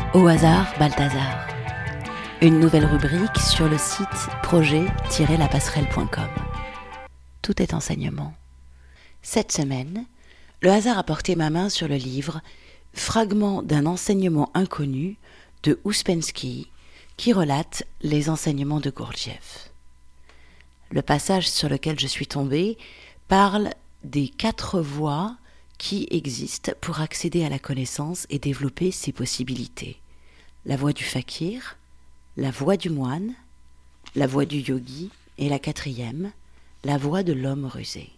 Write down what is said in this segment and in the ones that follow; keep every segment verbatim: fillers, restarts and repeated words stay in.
Au hasard, Balthazar. Une nouvelle rubrique sur le site projet tiret la passerelle point com. Tout est enseignement. Cette semaine, le hasard a porté ma main sur le livre « Fragments d'un enseignement inconnu » de Ouspensky, qui relate les enseignements de Gurdjieff. Le passage sur lequel je suis tombée parle des quatre voies qui existent pour accéder à la connaissance et développer ses possibilités. La voie du fakir, la voie du moine, la voie du yogi et la quatrième, la voie de l'homme rusé.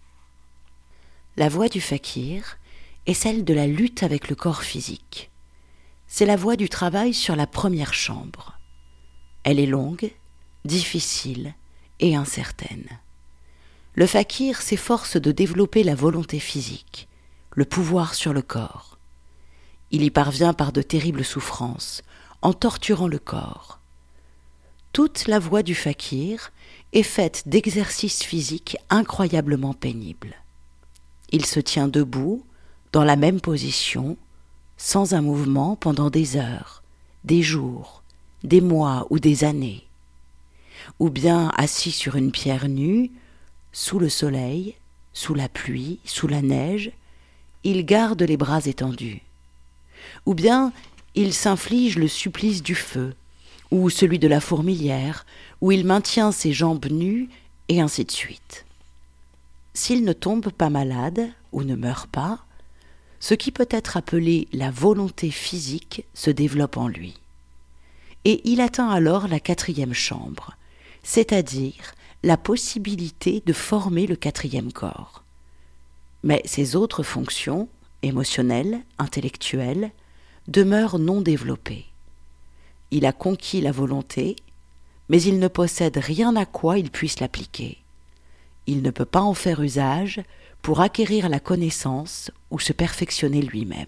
La voie du fakir est celle de la lutte avec le corps physique. C'est la voie du travail sur la première chambre. Elle est longue, difficile et incertaine. Le fakir s'efforce de développer la volonté physique, le pouvoir sur le corps. Il y parvient par de terribles souffrances, en torturant le corps. Toute la voie du fakir est faite d'exercices physiques incroyablement pénibles. Il se tient debout, dans la même position, sans un mouvement pendant des heures, des jours, des mois ou des années. Ou bien assis sur une pierre nue, sous le soleil, sous la pluie, sous la neige, il garde les bras étendus. Ou bien il s'inflige le supplice du feu, ou celui de la fourmilière, où il maintient ses jambes nues, et ainsi de suite. S'il ne tombe pas malade, ou ne meurt pas, ce qui peut être appelé la volonté physique se développe en lui. Et il atteint alors la quatrième chambre, c'est-à-dire la possibilité de former le quatrième corps. Mais ses autres fonctions, émotionnelles, intellectuelles, demeurent non développées. Il a conquis la volonté, mais il ne possède rien à quoi il puisse l'appliquer. Il ne peut pas en faire usage pour acquérir la connaissance ou se perfectionner lui-même.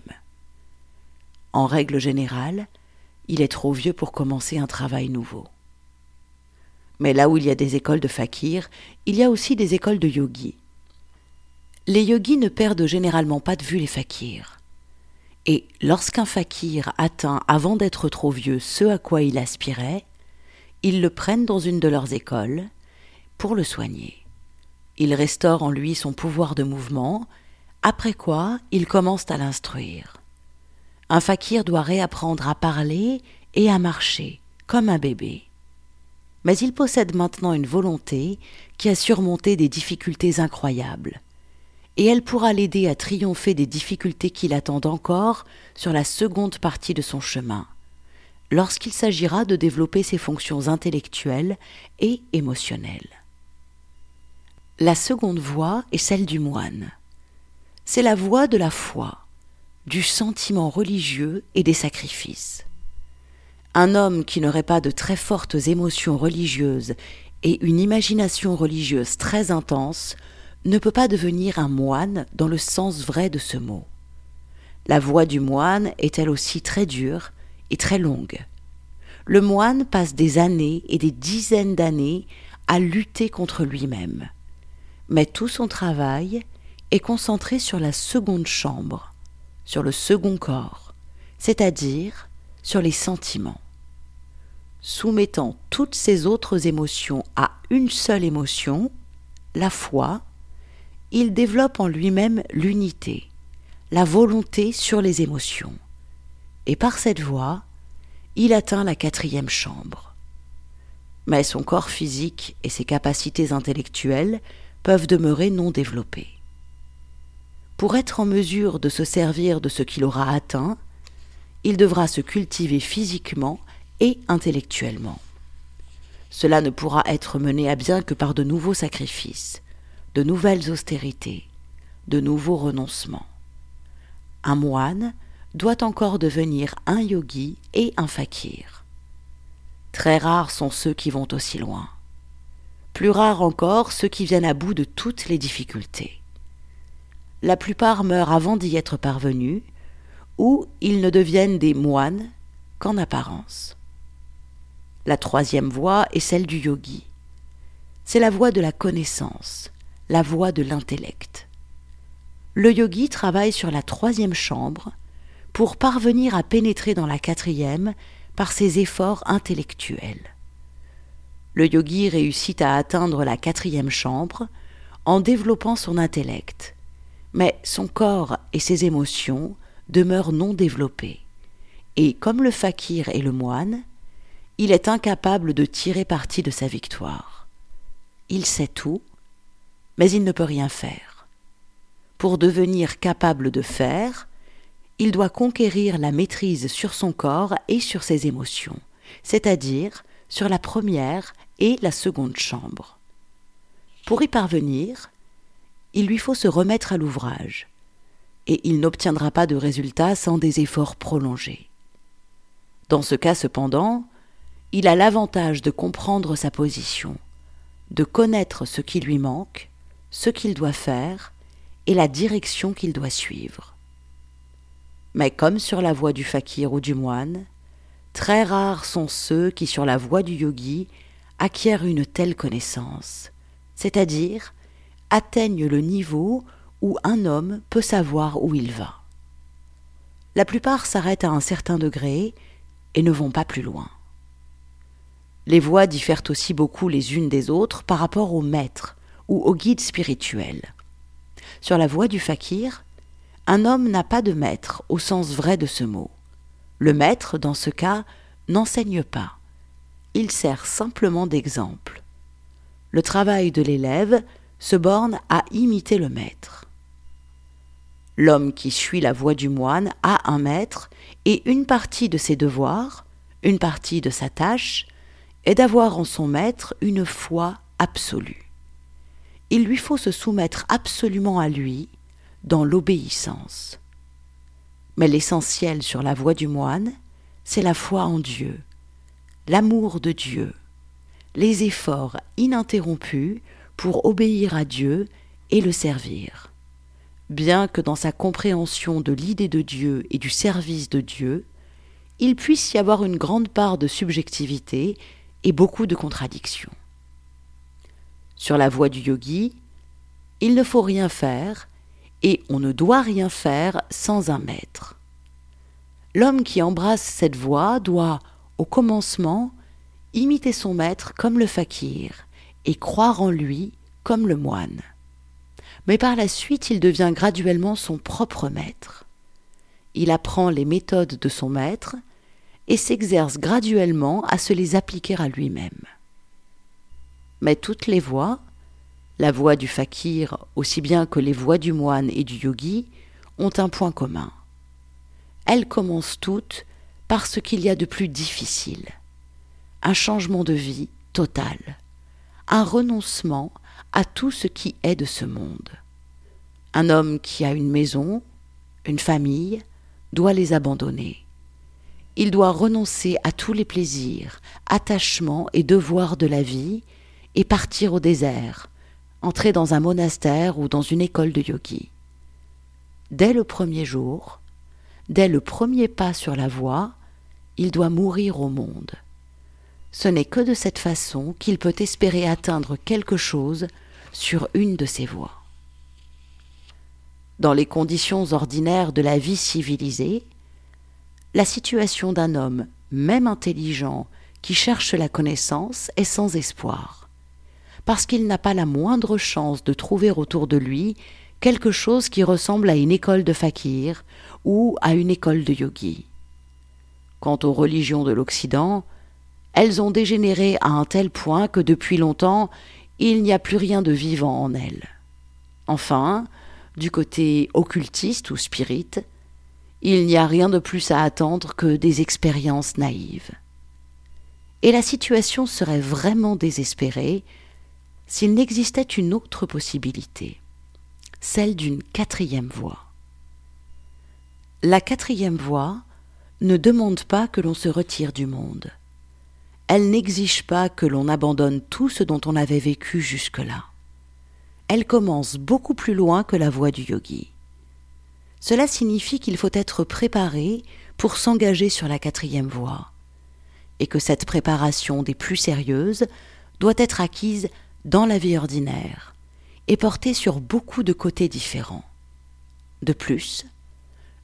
En règle générale, il est trop vieux pour commencer un travail nouveau. Mais là où il y a des écoles de fakirs, il y a aussi des écoles de yogis. Les yogis ne perdent généralement pas de vue les fakirs. Et lorsqu'un fakir atteint avant d'être trop vieux ce à quoi il aspirait, ils le prennent dans une de leurs écoles pour le soigner. Ils restaurent en lui son pouvoir de mouvement, après quoi ils commencent à l'instruire. Un fakir doit réapprendre à parler et à marcher, comme un bébé. Mais il possède maintenant une volonté qui a surmonté des difficultés incroyables. Et elle pourra l'aider à triompher des difficultés qui l'attendent encore sur la seconde partie de son chemin, lorsqu'il s'agira de développer ses fonctions intellectuelles et émotionnelles. La seconde voie est celle du moine. C'est la voie de la foi, du sentiment religieux et des sacrifices. Un homme qui n'aurait pas de très fortes émotions religieuses et une imagination religieuse très intense ne peut pas devenir un moine dans le sens vrai de ce mot. La voie du moine est elle aussi très dure et très longue. Le moine passe des années et des dizaines d'années à lutter contre lui-même. Mais tout son travail est concentré sur la seconde chambre, sur le second corps, c'est-à-dire sur les sentiments. Soumettant toutes ses autres émotions à une seule émotion, la foi, il développe en lui-même l'unité, la volonté sur les émotions. Et par cette voie, il atteint la quatrième chambre. Mais son corps physique et ses capacités intellectuelles peuvent demeurer non développées. Pour être en mesure de se servir de ce qu'il aura atteint, il devra se cultiver physiquement et intellectuellement. Cela ne pourra être mené à bien que par de nouveaux sacrifices, de nouvelles austérités, de nouveaux renoncements. Un moine doit encore devenir un yogi et un fakir. Très rares sont ceux qui vont aussi loin. Plus rares encore ceux qui viennent à bout de toutes les difficultés. La plupart meurent avant d'y être parvenus, ou ils ne deviennent des moines qu'en apparence. La troisième voie est celle du yogi. C'est la voie de la connaissance, la voie de l'intellect. Le yogi travaille sur la troisième chambre pour parvenir à pénétrer dans la quatrième par ses efforts intellectuels. Le yogi réussit à atteindre la quatrième chambre en développant son intellect, mais son corps et ses émotions demeurent non développés, et comme le fakir et le moine, il est incapable de tirer parti de sa victoire. Il sait tout, mais il ne peut rien faire. Pour devenir capable de faire, il doit conquérir la maîtrise sur son corps et sur ses émotions, c'est-à-dire sur la première et la seconde chambre. Pour y parvenir, il lui faut se remettre à l'ouvrage, et il n'obtiendra pas de résultat sans des efforts prolongés. Dans ce cas cependant, il a l'avantage de comprendre sa position, de connaître ce qui lui manque, ce qu'il doit faire et la direction qu'il doit suivre. Mais comme sur la voie du fakir ou du moine, très rares sont ceux qui, sur la voie du yogi, acquièrent une telle connaissance, c'est-à-dire atteignent le niveau où un homme peut savoir où il va. La plupart s'arrêtent à un certain degré et ne vont pas plus loin. Les voies diffèrent aussi beaucoup les unes des autres par rapport au maître ou au guide spirituel. Sur la voie du fakir, un homme n'a pas de maître au sens vrai de ce mot. Le maître, dans ce cas, n'enseigne pas. Il sert simplement d'exemple. Le travail de l'élève se borne à imiter le maître. L'homme qui suit la voie du moine a un maître et une partie de ses devoirs, une partie de sa tâche, est d'avoir en son maître une foi absolue. Il lui faut se soumettre absolument à lui dans l'obéissance. Mais l'essentiel sur la voie du moine, c'est la foi en Dieu, l'amour de Dieu, les efforts ininterrompus pour obéir à Dieu et le servir. Bien que dans sa compréhension de l'idée de Dieu et du service de Dieu, il puisse y avoir une grande part de subjectivité et beaucoup de contradictions. Sur la voie du yogi, il ne faut rien faire et on ne doit rien faire sans un maître. L'homme qui embrasse cette voie doit, au commencement, imiter son maître comme le fakir et croire en lui comme le moine. Mais par la suite, il devient graduellement son propre maître. Il apprend les méthodes de son maître et s'exerce graduellement à se les appliquer à lui-même. Mais toutes les voies, la voie du fakir aussi bien que les voies du moine et du yogi, ont un point commun. Elles commencent toutes par ce qu'il y a de plus difficile, un changement de vie total, un renoncement à tout ce qui est de ce monde. Un homme qui a une maison, une famille, doit les abandonner. Il doit renoncer à tous les plaisirs, attachements et devoirs de la vie et partir au désert, entrer dans un monastère ou dans une école de yogi. Dès le premier jour, dès le premier pas sur la voie, il doit mourir au monde. Ce n'est que de cette façon qu'il peut espérer atteindre quelque chose sur une de ces voies. Dans les conditions ordinaires de la vie civilisée, la situation d'un homme, même intelligent, qui cherche la connaissance est sans espoir, parce qu'il n'a pas la moindre chance de trouver autour de lui quelque chose qui ressemble à une école de fakir ou à une école de yogi. Quant aux religions de l'Occident, elles ont dégénéré à un tel point que depuis longtemps, il n'y a plus rien de vivant en elles. Enfin, du côté occultiste ou spirit, il n'y a rien de plus à attendre que des expériences naïves. Et la situation serait vraiment désespérée s'il n'existait une autre possibilité, celle d'une quatrième voie. La quatrième voie ne demande pas que l'on se retire du monde. Elle n'exige pas que l'on abandonne tout ce dont on avait vécu jusque-là. Elle commence beaucoup plus loin que la voie du yogi. Cela signifie qu'il faut être préparé pour s'engager sur la quatrième voie, et que cette préparation des plus sérieuses doit être acquise dans la vie ordinaire et portée sur beaucoup de côtés différents. De plus,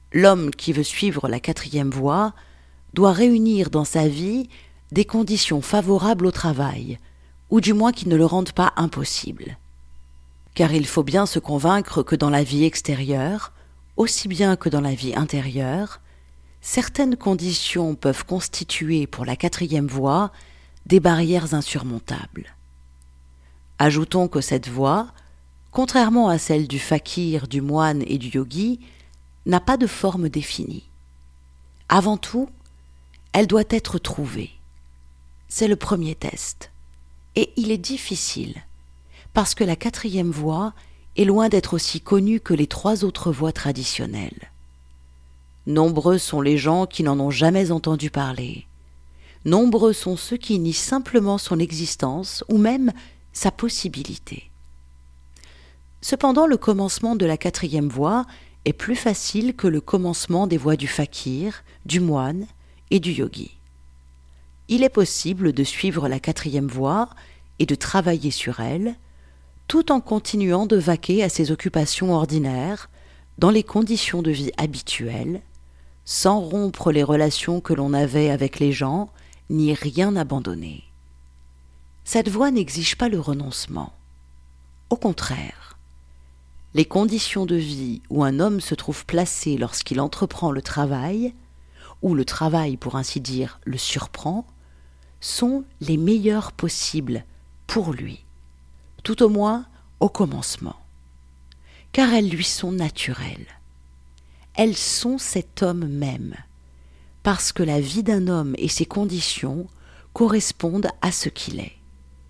L'homme qui veut suivre la quatrième voie doit réunir dans sa vie des conditions favorables au travail, ou du moins qui ne le rendent pas impossible. Car il faut bien se convaincre que dans la vie extérieure, aussi bien que dans la vie intérieure, certaines conditions peuvent constituer pour la quatrième voie des barrières insurmontables. Ajoutons que cette voie, contrairement à celle du fakir, du moine et du yogi, n'a pas de forme définie. Avant tout, elle doit être trouvée. C'est le premier test. Et il est difficile, parce que la quatrième voie est loin d'être aussi connue que les trois autres voies traditionnelles. Nombreux sont les gens qui n'en ont jamais entendu parler. Nombreux sont ceux qui nient simplement son existence ou même sa possibilité. Cependant, le commencement de la quatrième voie est plus facile que le commencement des voies du fakir, du moine et du yogi. Il est possible de suivre la quatrième voie et de travailler sur elle, tout en continuant de vaquer à ses occupations ordinaires, dans les conditions de vie habituelles, sans rompre les relations que l'on avait avec les gens, ni rien abandonner. Cette voie n'exige pas le renoncement. Au contraire, les conditions de vie où un homme se trouve placé lorsqu'il entreprend le travail, ou le travail, pour ainsi dire, le surprend, sont les meilleures possibles pour lui, tout au moins au commencement, car elles lui sont naturelles. Elles sont cet homme même, parce que la vie d'un homme et ses conditions correspondent à ce qu'il est.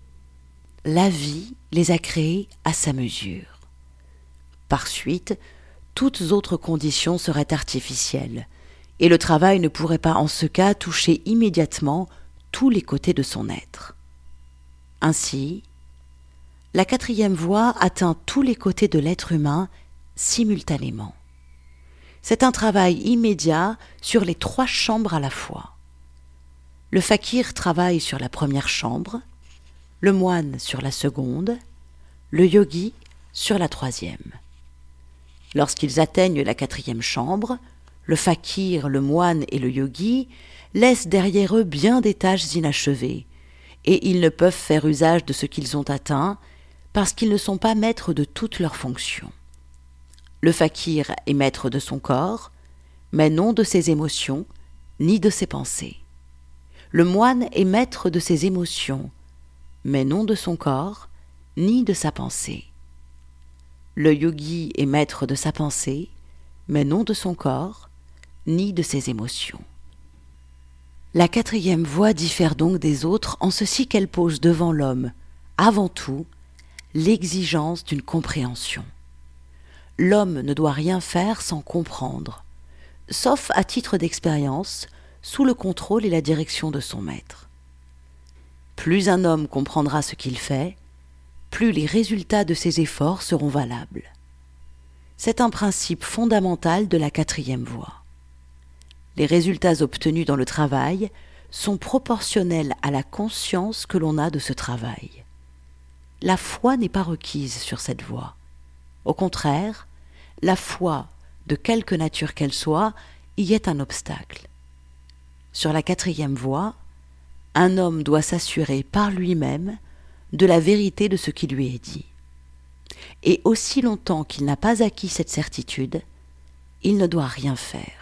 La vie les a créés à sa mesure. Par suite, toutes autres conditions seraient artificielles, et le travail ne pourrait pas en ce cas toucher immédiatement tous les côtés de son être. Ainsi, la quatrième voie atteint tous les côtés de l'être humain simultanément. C'est un travail immédiat sur les trois chambres à la fois. Le fakir travaille sur la première chambre, le moine sur la seconde, le yogi sur la troisième. Lorsqu'ils atteignent la quatrième chambre, le fakir, le moine et le yogi laissent derrière eux bien des tâches inachevées, et ils ne peuvent faire usage de ce qu'ils ont atteint parce qu'ils ne sont pas maîtres de toutes leurs fonctions. Le fakir est maître de son corps, mais non de ses émotions, ni de ses pensées. Le moine est maître de ses émotions, mais non de son corps, ni de sa pensée. Le yogi est maître de sa pensée, mais non de son corps, ni de ses émotions. La quatrième voie diffère donc des autres en ceci qu'elle pose devant l'homme, avant tout, l'exigence d'une compréhension. L'homme ne doit rien faire sans comprendre, sauf à titre d'expérience, sous le contrôle et la direction de son maître. Plus un homme comprendra ce qu'il fait, plus les résultats de ses efforts seront valables. C'est un principe fondamental de la quatrième voie. Les résultats obtenus dans le travail sont proportionnels à la conscience que l'on a de ce travail. La foi n'est pas requise sur cette voie. Au contraire, la foi, de quelque nature qu'elle soit, y est un obstacle. Sur la quatrième voie, un homme doit s'assurer par lui-même de la vérité de ce qui lui est dit. Et aussi longtemps qu'il n'a pas acquis cette certitude, il ne doit rien faire.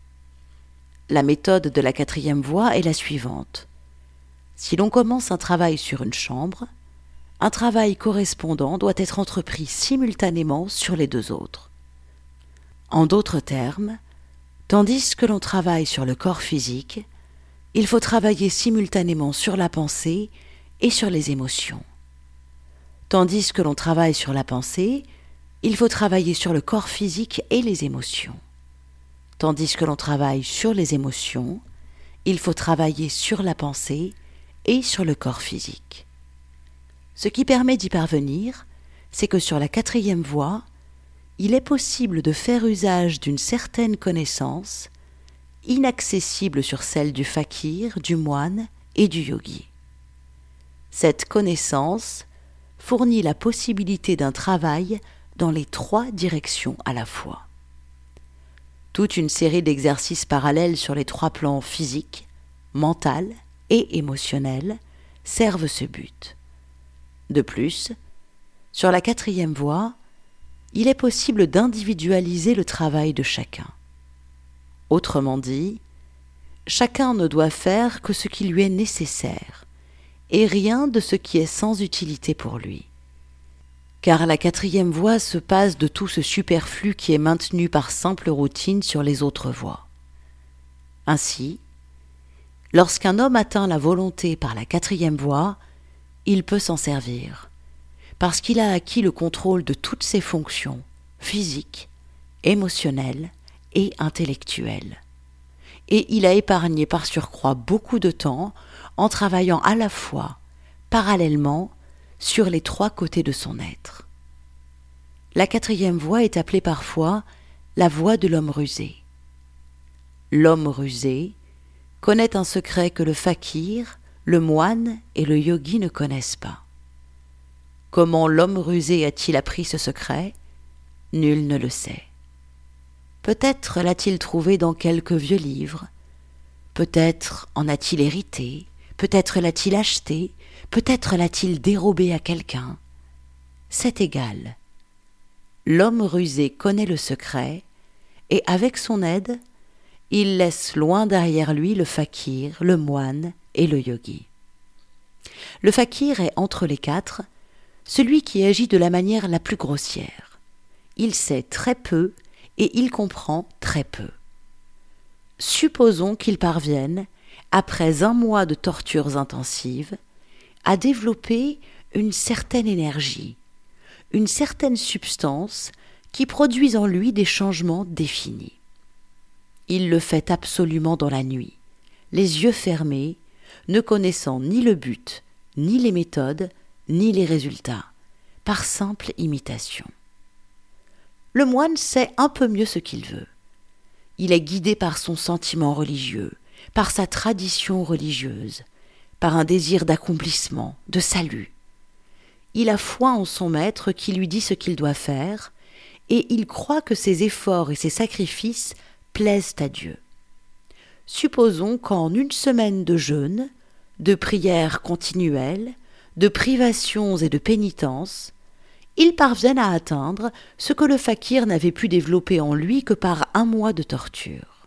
La méthode de la quatrième voie est la suivante. Si l'on commence un travail sur une chambre, un travail correspondant doit être entrepris simultanément sur les deux autres. En d'autres termes, tandis que l'on travaille sur le corps physique, il faut travailler simultanément sur la pensée et sur les émotions. Tandis que l'on travaille sur la pensée, il faut travailler sur le corps physique et les émotions. Tandis que l'on travaille sur les émotions, il faut travailler sur la pensée et sur le corps physique. Ce qui permet d'y parvenir, c'est que sur la quatrième voie, il est possible de faire usage d'une certaine connaissance, inaccessible sur celle du fakir, du moine et du yogi. Cette connaissance fournit la possibilité d'un travail dans les trois directions à la fois. Toute une série d'exercices parallèles sur les trois plans physique, mental et émotionnel servent ce but. De plus, sur la quatrième voie, il est possible d'individualiser le travail de chacun. Autrement dit, chacun ne doit faire que ce qui lui est nécessaire et rien de ce qui est sans utilité pour lui. Car la quatrième voie se passe de tout ce superflu qui est maintenu par simple routine sur les autres voies. Ainsi, lorsqu'un homme atteint la volonté par la quatrième voie, il peut s'en servir, parce qu'il a acquis le contrôle de toutes ses fonctions physiques, émotionnelles et intellectuelles. Et il a épargné par surcroît beaucoup de temps en travaillant à la fois, parallèlement, sur les trois côtés de son être. La quatrième voie est appelée parfois la voie de l'homme rusé. L'homme rusé connaît un secret que le fakir, le moine et le yogi ne connaissent pas. Comment l'homme rusé a-t-il appris ce secret ? Nul ne le sait. Peut-être l'a-t-il trouvé dans quelques vieux livres, peut-être en a-t-il hérité, peut-être l'a-t-il acheté, peut-être l'a-t-il dérobé à quelqu'un. C'est égal. L'homme rusé connaît le secret, et avec son aide, il laisse loin derrière lui le fakir, le moine et le yogi. Le fakir est entre les quatre, celui qui agit de la manière la plus grossière. Il sait très peu et il comprend très peu. Supposons qu'il parvienne, après un mois de tortures intensives, à développer une certaine énergie, une certaine substance qui produise en lui des changements définis. Il le fait absolument dans la nuit, les yeux fermés, ne connaissant ni le but, ni les méthodes, ni les résultats, par simple imitation. Le moine sait un peu mieux ce qu'il veut. Il est guidé par son sentiment religieux, par sa tradition religieuse, par un désir d'accomplissement, de salut. Il a foi en son maître qui lui dit ce qu'il doit faire, et il croit que ses efforts et ses sacrifices plaisent à Dieu. Supposons qu'en une semaine de jeûne, de prières continuelles, de privations et de pénitences, il parvienne à atteindre ce que le fakir n'avait pu développer en lui que par un mois de torture.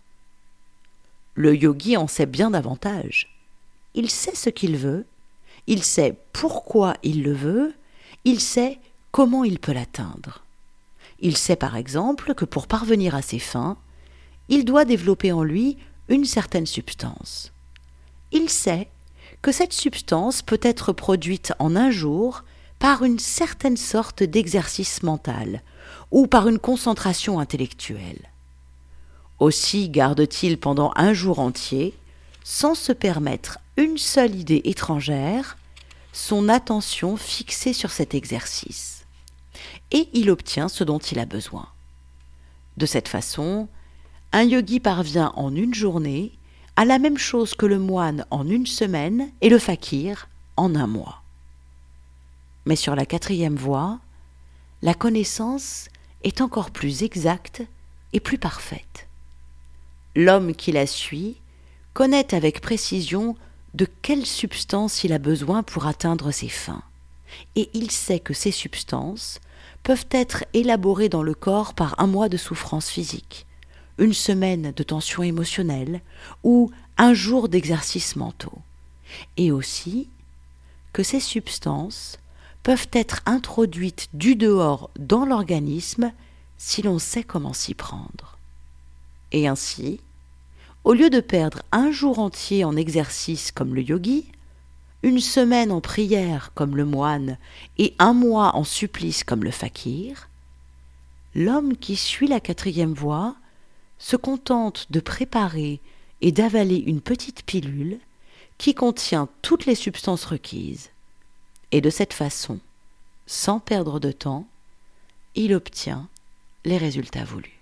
Le yogi en sait bien davantage. Il sait ce qu'il veut, il sait pourquoi il le veut, il sait comment il peut l'atteindre. Il sait par exemple que pour parvenir à ses fins, il doit développer en lui une certaine substance. Il sait que cette substance peut être produite en un jour par une certaine sorte d'exercice mental ou par une concentration intellectuelle. Aussi garde-t-il pendant un jour entier, sans se permettre une seule idée étrangère, son attention fixée sur cet exercice. Et il obtient ce dont il a besoin. De cette façon, un yogi parvient en une journée à la même chose que le moine en une semaine et le fakir en un mois. Mais sur la quatrième voie, la connaissance est encore plus exacte et plus parfaite. L'homme qui la suit connaît avec précision de quelle substance il a besoin pour atteindre ses fins, et il sait que ces substances peuvent être élaborées dans le corps par un mois de souffrance physique, une semaine de tension émotionnelle ou un jour d'exercices mentaux, et aussi que ces substances peuvent être introduites du dehors dans l'organisme si l'on sait comment s'y prendre. Et ainsi, au lieu de perdre un jour entier en exercice comme le yogi, une semaine en prière comme le moine et un mois en supplice comme le fakir, l'homme qui suit la quatrième voie se contente de préparer et d'avaler une petite pilule qui contient toutes les substances requises. Et de cette façon, sans perdre de temps, il obtient les résultats voulus.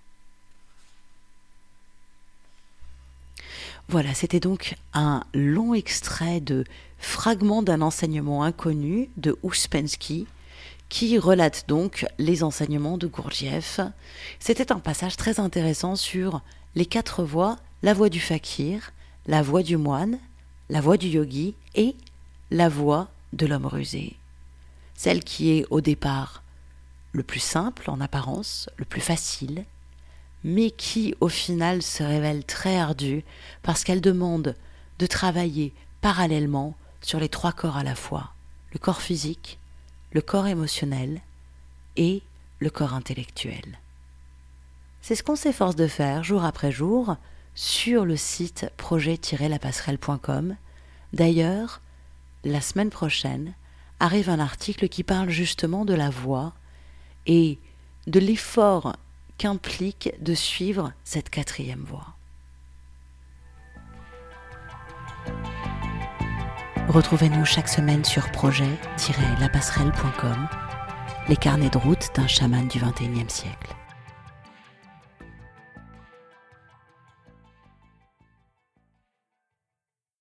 Voilà, c'était donc un long extrait de Fragments d'un enseignement inconnu de Ouspensky, qui relate donc les enseignements de Gurdjieff. C'était un passage très intéressant sur les quatre voies, la voie du fakir, la voie du moine, la voie du yogi et la voie de l'homme rusé. Celle qui est au départ le plus simple en apparence, le plus facile, mais qui au final se révèle très ardue parce qu'elle demande de travailler parallèlement sur les trois corps à la fois, le corps physique, le corps émotionnel et le corps intellectuel. C'est ce qu'on s'efforce de faire jour après jour sur le site projet tiret la passerelle point com. D'ailleurs, la semaine prochaine arrive un article qui parle justement de la voie et de l'effort qu'implique de suivre cette quatrième voie. Retrouvez-nous chaque semaine sur projet tiret la passerelle point com, les carnets de route d'un chaman du vingt et unième siècle.